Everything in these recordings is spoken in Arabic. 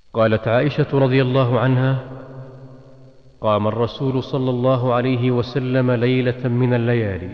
قالت عائشة رضي الله عنها: قام الرسول صلى الله عليه وسلم ليلة من الليالي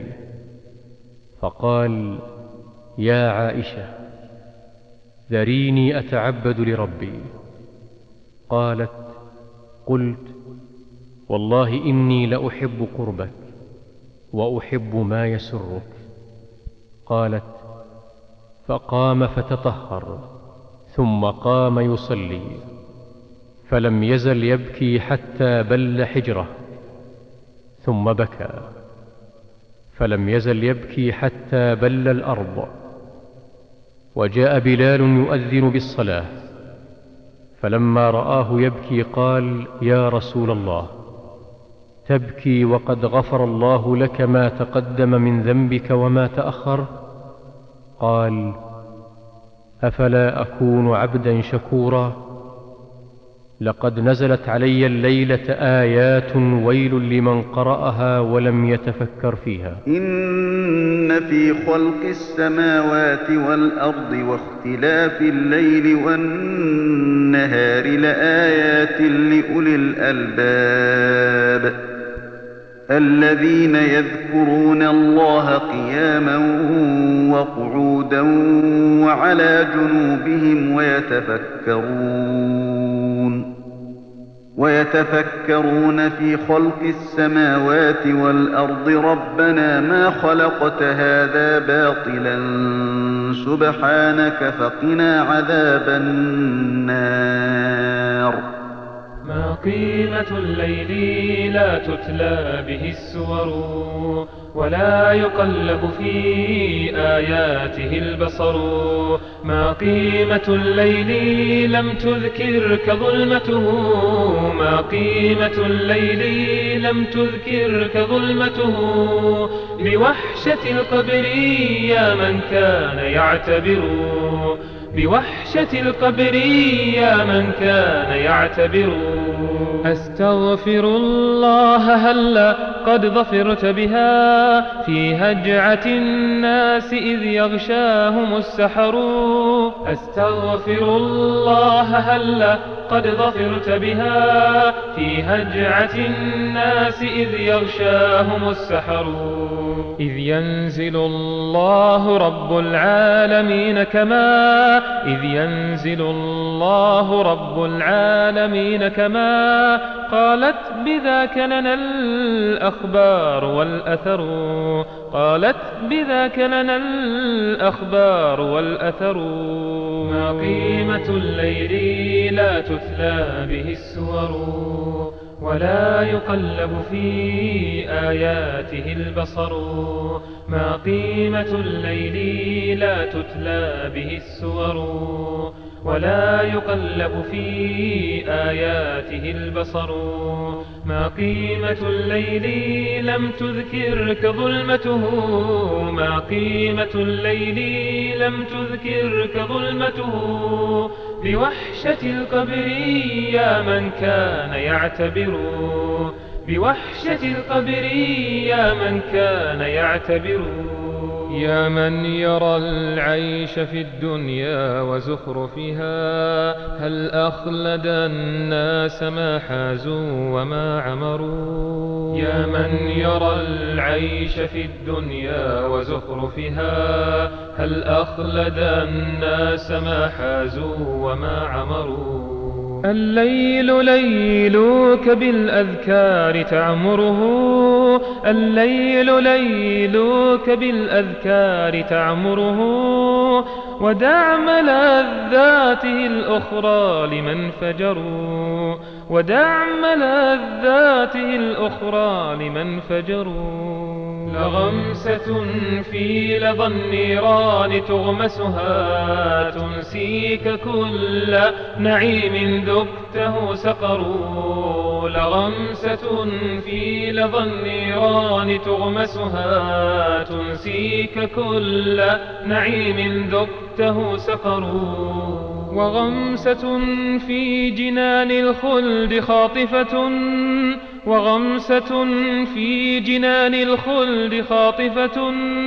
فقال: يا عائشة، ذريني أتعبد لربي. قالت: قلت: والله إني لأحب قربك وأحب ما يسرك. قالت: فقام فتطهر ثم قام يصلي، فلم يزل يبكي حتى بل حجره، ثم بكى، فلم يزل يبكي حتى بل الأرض. وجاء بلال يؤذن بالصلاة، فلما رآه يبكي قال: يا رسول الله، تبكي وقد غفر الله لك ما تقدم من ذنبك وما تأخر؟ قال: أفلا أكون عبدا شكورا؟ لقد نزلت علي الليلة آيات ويل لمن قرأها ولم يتفكر فيها. إن في خلق السماوات والأرض واختلاف الليل والنهار لآيات لأولي الألباب الذين يذكرون الله قياما وقعودا وعلى جنوبهم ويتفكرون في خلق السماوات والأرض ربنا ما خلقت هذا باطلا سبحانك فقنا عذاب النار. ما قيمة الليل لا تتلى به السور ولا يقلب في آياته البصر. ما قيمة الليل لم تذكرك ظلمته. ما قيمة الليل لم تذكرك ظلمته. بوحشة القبر يا من كان يعتبر. بوحشة القبر يا من كان يعتبر. أستغفر الله هلا قد ظفرت بها في هجعة الناس إذ يغشاهم السحر. أستغفر الله هلا قد ظفرت بها في هجعة الناس إذ يغشاهم السحر. إذ ينزل الله رب العالمين كما إذ ينزل الله رب العالمين كما قالت بذاك لنا الأخبار والأثر. قالت بذاك لنا الأخبار والأثر. ما قيمة الليل لا تتلى به السور ولا يقلب في آياته البصر. ما قيمة الليل لا تتلى به السور ولا يقلب في آياته البصر. ما قيمة الليل لم تذكرك ظلمته. ما قيمة الليل لم تذكرك ظلمته. بوحشة القبر يا من كان يعتبر. بوحشة القبر يا من كان يعتبر. يا من يرى العيش في الدنيا وزخرفها هل أخلد الناس ما حازوا وما عمروا. يا من يرى العيش في الدنيا وزخرفها هل أخلد الناس ما حازوا وما عمروا. الليل ليلك بالأذكار تعمره. الليل ليلك بالأذكار تعمره. ودع ملذاته الأخرى لمن فجروا. ودع ملذاته الأخرى لمن فجروا. لغمسة في لظى النيران تغمسها تنسيك كل نعيم ذقته سقر. لغمسة في لظى النيران تغمسها تنسيك كل نعيم ذقته سقر. وغمسة في جنان الخلد خاطفة. وغمسة في جنان الخلد خاطفة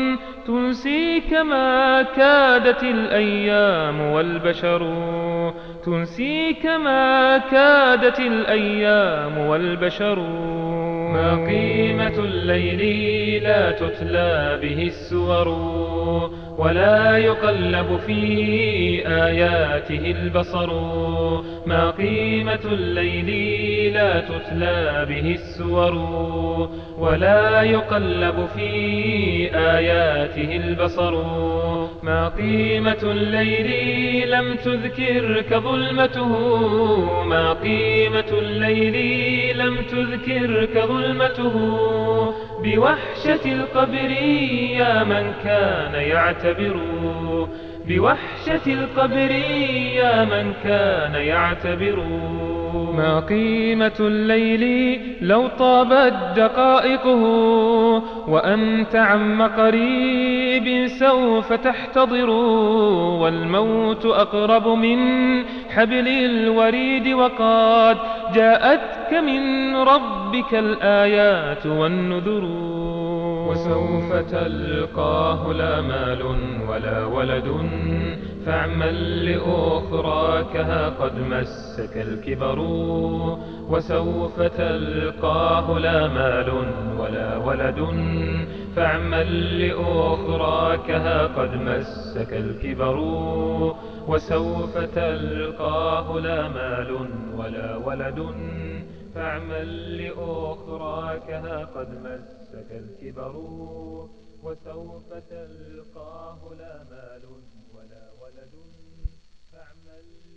تنسيك ما كادت الأيام والبشر تنسيك ما كادت الأيام والبشر ما قيمة الليل لا تتلى به السور ولا يقلب في آياته البصر ما قيمة الليل لا تتلى به السور ولا يقلب في آياته البصر ما قيمة الليل لم تذكرك ظلمته ما قيمة الليل لم تذكرك ظلمته بوحشة القبر يا من كان يعتبر بوحشة القبر يا من كان يعتبر ما قيمة الليل لو طابت دقائقه وأنت عم قريب سوف تحتضر والموت أقرب من حبل الوريد وقد جاءتك من ربك الآيات والنذر وسوف تلقاه لا مال ولا ولد فاعمل لأخراكها قد مسك الكبر وسوف تلقاه لا مال ولا ولد فاعمل لأخراكها قد مسك الكبر وسوف تلقاه لا مال ولا ولد فاعمل لأخراكها قد مسك الكبر وسوف تلقاه لا مال ولا ولد فاعمل